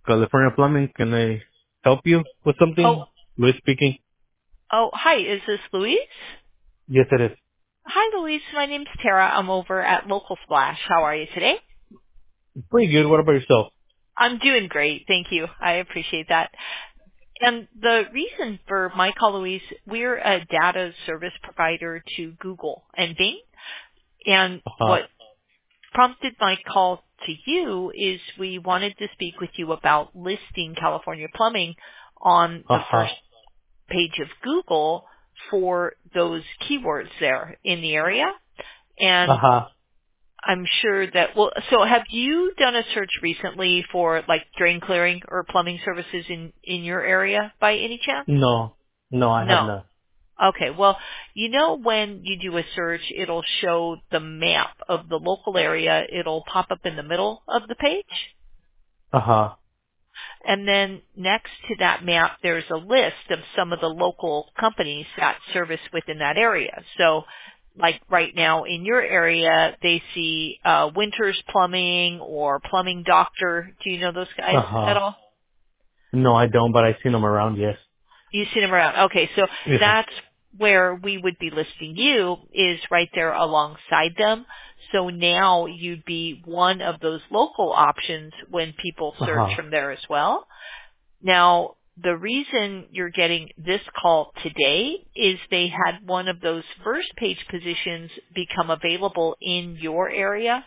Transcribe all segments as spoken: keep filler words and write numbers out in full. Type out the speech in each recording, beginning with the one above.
California Plumbing. Can I help you with Oh, something? Luis speaking. oh, hi. Is this Louise? Yes, it is. Hi, Louise. My name's Tara. I'm over at Local Splash. How are you today? Pretty good. What about yourself? I'm doing great. Thank you. I appreciate that. And the reason for my call, Louise, we're a data service provider to Google and Bing. And Uh-huh. what prompted my call to you is we wanted to speak with you about listing California Plumbing on the Uh-huh. first page of Google for those keywords there in the area. And Uh-huh. I'm sure that, well, so have you done a search recently for like drain clearing or plumbing services in, in your area by any chance? No. No, I have No. not. Okay. Well, you know, when you do a search, it'll show the map of the local area. It'll pop up in the middle of the page. Uh-huh. And then next to that map, there's a list of some of the local companies that service within that area. So like right now in your area, they see uh, Winters Plumbing or Plumbing Doctor. Do you know those guys at Uh-huh. all? No, I don't, but I've seen them around, yes. You see them around. Okay, so Yeah. that's where we would be listing you is right there alongside them. So now you'd be one of those local options when people search Uh-huh. from there as well. Now, the reason you're getting this call today is they had one of those first page positions become available in your area.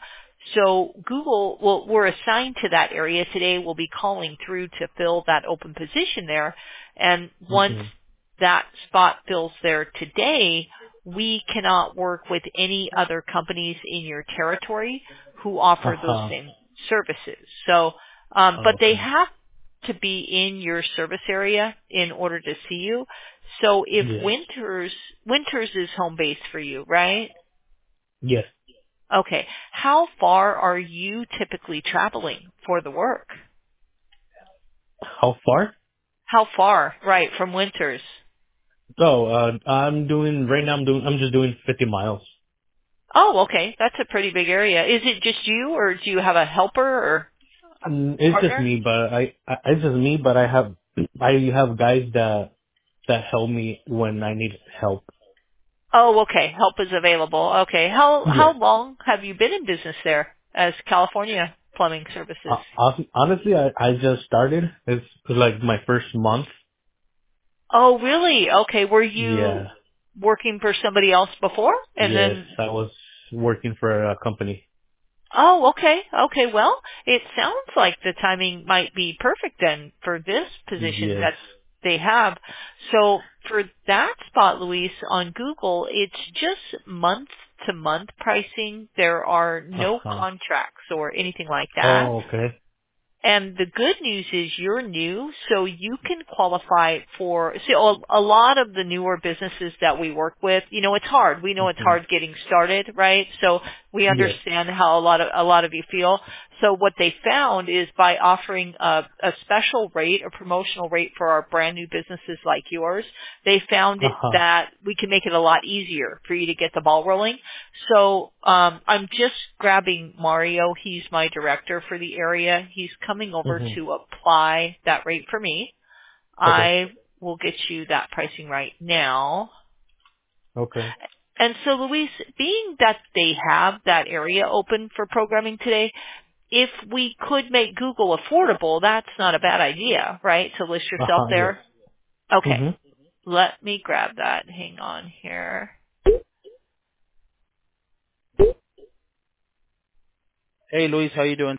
So Google, well, we're assigned to that area today. We'll be calling through to fill that open position there. And once Mm-hmm. that spot fills there today, we cannot work with any other companies in your territory who offer those Uh-huh. same services. So, um, but they Okay. have to be in your service area in order to see you. So if Yes. Winters, Winters is home base for you, right? Yes. Okay. How far are you typically traveling for the work? How far? How far, right, from Winters? Oh, uh, I'm doing, right now I'm doing, I'm just doing fifty miles. Oh, okay. That's a pretty big area. Is it just you or do you have a helper or Mm, It's just partner? me, but I, I, it's just me, but I have, I have guys that that help me when I need help. Oh, okay. Help is available. Okay. How Yes. how long have you been in business there as California Plumbing Services? Uh, hon- honestly, I, I just started. It's like my first month. Oh, really? Okay. Were you Yeah. working for somebody else before? And Yes, then, I was working for a company. oh, okay. Okay. Well, it sounds like the timing might be perfect then for this position Yes. that they have. So for that spot, Luis, on Google, it's just month to month pricing. There are Uh no huh. contracts or anything like that. Oh, okay. And the good news is you're new, so you can qualify for, so a, a lot of the newer businesses that we work with, you know, it's hard. We know it's Hmm. hard getting started, right? So we Yes. understand how a lot of, a lot of you feel. So what they found is by offering a, a special rate, a promotional rate for our brand new businesses like yours, they found Uh it huh. that we can make it a lot easier for you to get the ball rolling. So um, I'm just grabbing Mario. He's my director for the area. He's coming over Mhm. to apply that rate for me. Okay. I will get you that pricing right now. Okay. And so, Luis, being that they have that area open for programming today, if we could make Google affordable, that's not a bad idea, right? To list Uh yourself huh. Yes. there. Okay. Mhm. Let me grab that. Hang on here. Hey, Luis, how you doing?